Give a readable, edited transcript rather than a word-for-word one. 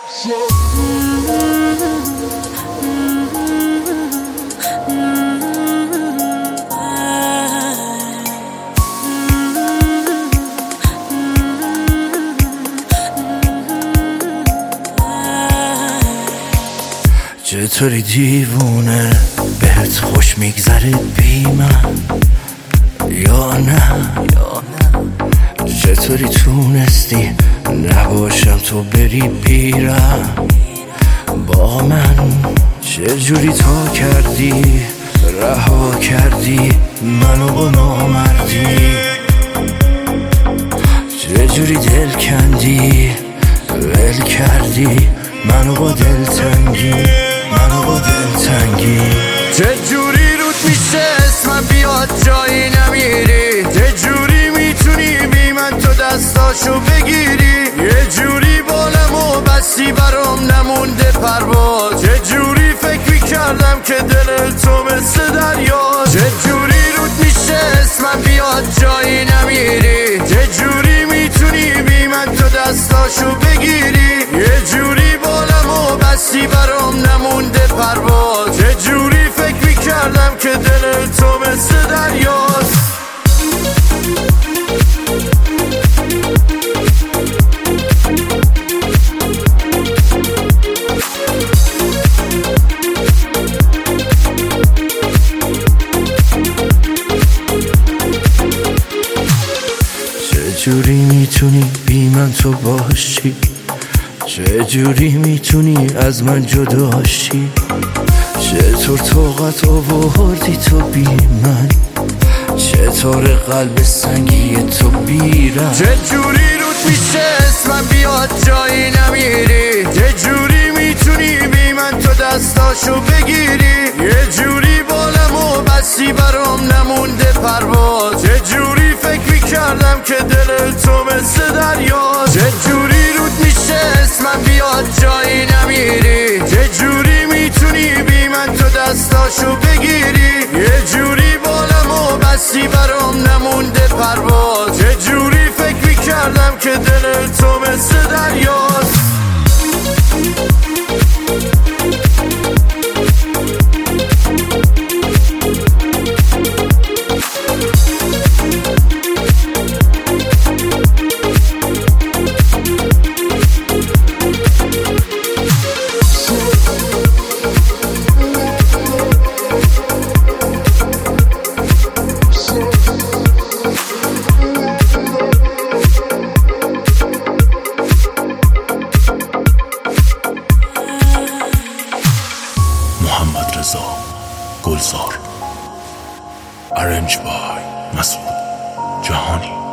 چطوری دیوونه بهت خوش میگذره بی من یا نه؟ چطوری تونستی نباشم تو بری بیرم با من؟ چجوری تو کردی رها کردی منو با نامردی؟ چجوری دل کندی ول کردی منو با دلتنگی چجوری رود میشه اسمم بیاد جایی نمیری؟ چجوری میتونی بی من تو دستاشو بگیری؟ یه جوری بالمو بستی برام نمونده پرواز. چجوری فکر میکردم که دل تو مثل دریاست؟ چجوری رود میشه اسمم بیاد جایی نمیری؟ چجوری میتونی بی من تو دستاشو بگیری؟ یه جوری بالمو بستی برام نمونده پرواز. چجوری فکر میکردم که دل تو مثل دریاست؟ چجوری میتونی بی من تو باشی؟ چجوری میتونی از من جداشی؟ چطور طاقت آوردی تو بی من؟ چطور قلب سنگی تو بیرم؟ چجوری رود میشه اسمم بیاد جایی نمیری؟ چجوری میتونی بی من تو دستاشو بگیری؟ یه جوری بالمو بستی برام نمونده پرواز. چجوری فکر میکردم که دل تو مثل دریاست؟ چجوری رود میشه اسمم بیاد جایی نمیری؟ چجوری میتونی بی من تو دستاشو بگیری؟ یه جوری بالمو بستی برام نمونده پرواز. چجوری فکر میکردم که دل تو مثل دریاست؟ محمد رضا گلزار، ارنج بای مسعود جهانی.